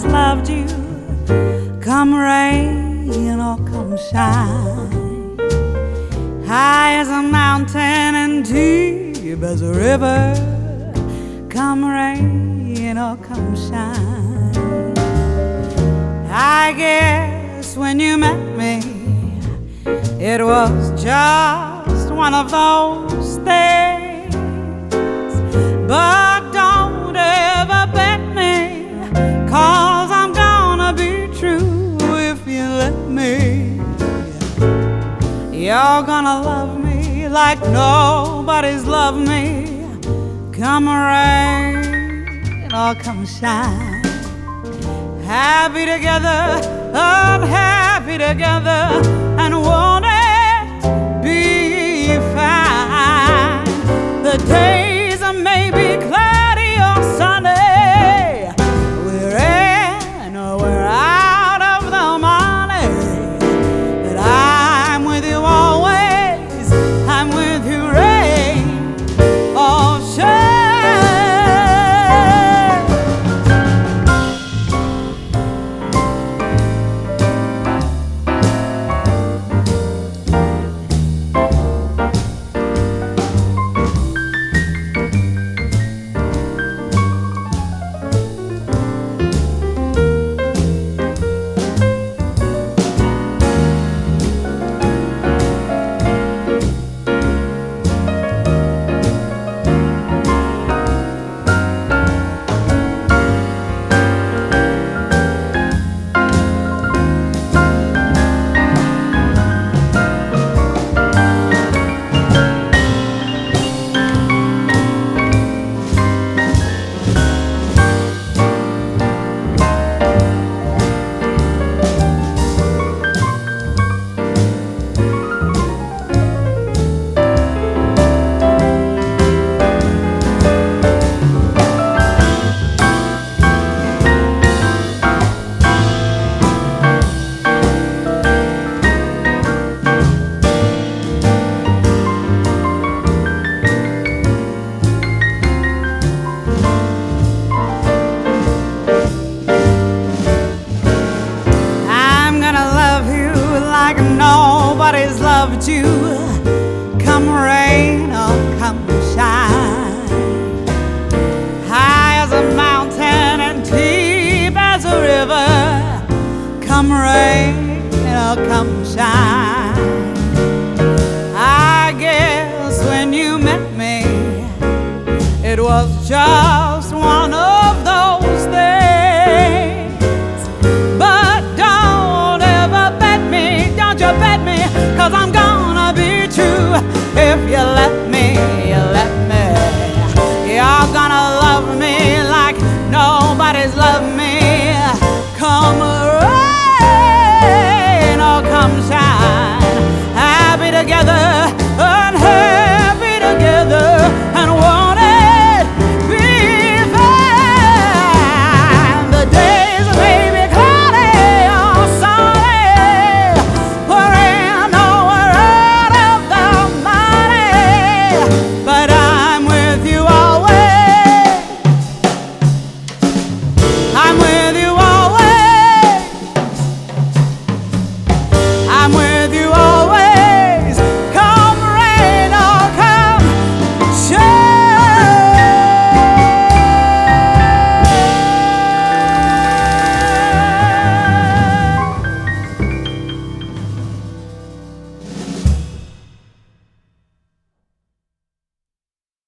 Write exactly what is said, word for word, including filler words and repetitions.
nobody's loved you. Come rain or come shine, high as a mountain and deep as a river. Come rain or come shine. I guess when you met me, it was just one of those things. But don't ever bet me, 'cause I'm gonna be true if you let me. You're gonna love me like nobody's loved me. Come rain or come shine, happy together, unhappy together, and won't it be fine? The days are maybe cloudy or sunny, we're in or we're out of the money, but I'm with you always, I'm with you rain or shine. Nobody's loved you. Come rain or come shine, high as a mountain and deep as a river. Come rain or come shine. I guess when you met me, it was just